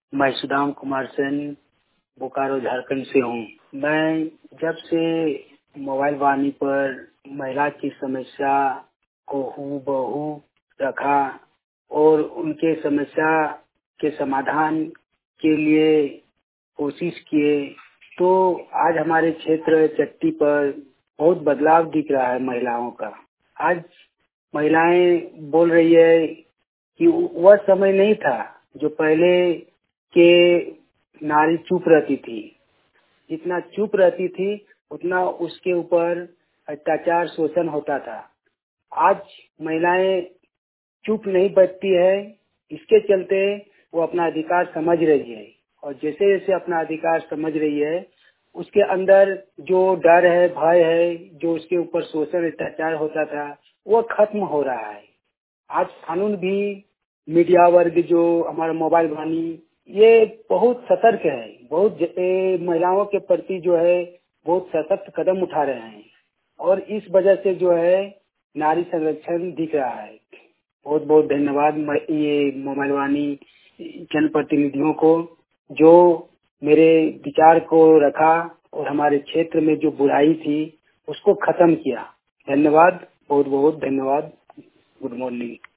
मैं सुदाम कुमार सेन बोकारो झारखंड से हूँ। मैं जब से मोबाइल वाणी पर महिला की समस्या को हूबहू रखा और उनके समस्या के समाधान के लिए कोशिश किए, तो आज हमारे क्षेत्र चट्टी पर बहुत बदलाव दिख रहा है महिलाओं का। आज महिलाएं बोल रही है कि वह समय नहीं था जो पहले के नारी चुप रहती थी। जितना चुप रहती थी उतना उसके ऊपर अत्याचार शोषण होता था। आज महिलाएं चुप नहीं बैठती है, इसके चलते वो अपना अधिकार समझ रही है और जैसे जैसे अपना अधिकार समझ रही है उसके अंदर जो डर है, भय है, जो उसके ऊपर शोषण अत्याचार होता था वो खत्म हो रहा है। आज कानून भी, मीडिया वर्ग जो हमारा मोबाइल वाणी, ये बहुत सतर्क है, बहुत महिलाओं के प्रति जो है बहुत सशक्त कदम उठा रहे हैं और इस वजह से जो है नारी संरक्षण दिख रहा है। बहुत बहुत धन्यवाद ये मोबाइल वाणी जनप्रतिनिधियों को जो मेरे विचार को रखा और हमारे क्षेत्र में जो बुराई थी उसको खत्म किया। धन्यवाद, बहुत बहुत धन्यवाद। Good morning.